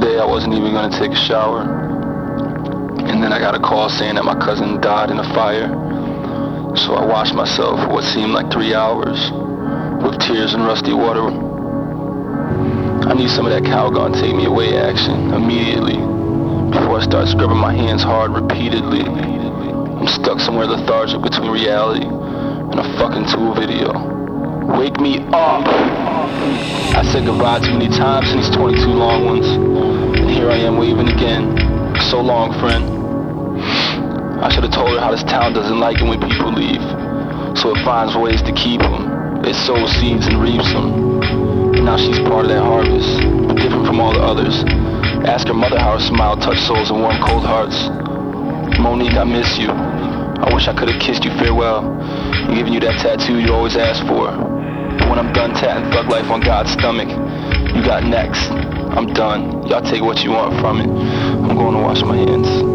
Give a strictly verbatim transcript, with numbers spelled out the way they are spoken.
Today I wasn't even gonna take a shower, and then I got a call saying that my cousin died in a fire. So I washed myself for what seemed like three hours with tears and rusty water. I need some of that Calgon take me away action immediately before I start scrubbing my hands hard repeatedly. I'm stuck somewhere lethargic between reality and a fucking Tool video. Wake me up! I said goodbye too many times in these twenty-two long ones, and here I am waving again. So long, friend. I should have told her how this town doesn't like it when people leave, so it finds ways to keep them. It sows seeds and reaps them. And now she's part of that harvest, but different from all the others. Ask her mother how her smile touched souls and warm cold hearts. Monique, I miss you. I wish I could have kissed you farewell and given you that tattoo you always asked for. But when I'm done tatting thug life on God's stomach, you got next. I'm done. Y'all take what you want from it. I'm going to wash my hands.